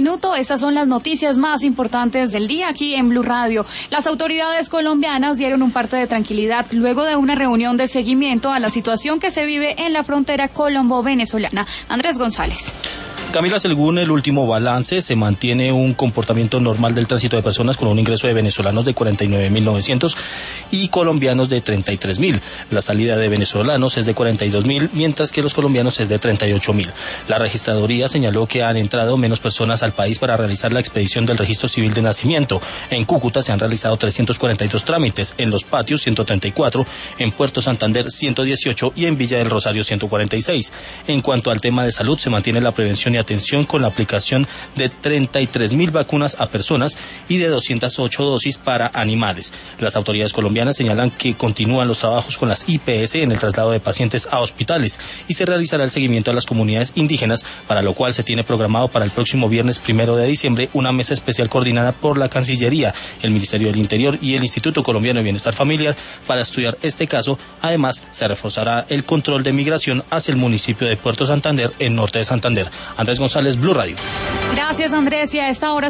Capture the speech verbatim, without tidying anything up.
minuto. Estas son las noticias más importantes del día aquí en Blue Radio. Las autoridades colombianas dieron un parte de tranquilidad luego de una reunión de seguimiento a la situación que se vive en la frontera colombo-venezolana. Andrés González. Camila, según el último balance, se mantiene un comportamiento normal del tránsito de personas con un ingreso de venezolanos de cuarenta y nueve mil novecientos y colombianos de treinta y tres mil. La salida de venezolanos es de cuarenta y dos mil, mientras que los colombianos es de treinta y ocho mil. La registraduría señaló que han entrado menos personas al país para realizar la expedición del registro civil de nacimiento. En Cúcuta se han realizado trescientos cuarenta y dos trámites, en Los Patios ciento treinta y cuatro, en Puerto Santander ciento dieciocho y en Villa del Rosario ciento cuarenta y seis. En cuanto al tema de salud, se mantiene la prevención y atención con la aplicación de treinta y tres mil vacunas a personas y de doscientas ocho dosis para animales. Las autoridades colombianas señalan que continúan los trabajos con las I P S en el traslado de pacientes a hospitales y se realizará el seguimiento a las comunidades indígenas, para lo cual se tiene programado para el próximo viernes primero de diciembre una mesa especial coordinada por la Cancillería, el Ministerio del Interior y el Instituto Colombiano de Bienestar Familiar para estudiar este caso. Además, se reforzará el control de migración hacia el municipio de Puerto Santander, en norte de Santander. Andrés González, Blue Radio. Gracias, Andrés, y a esta hora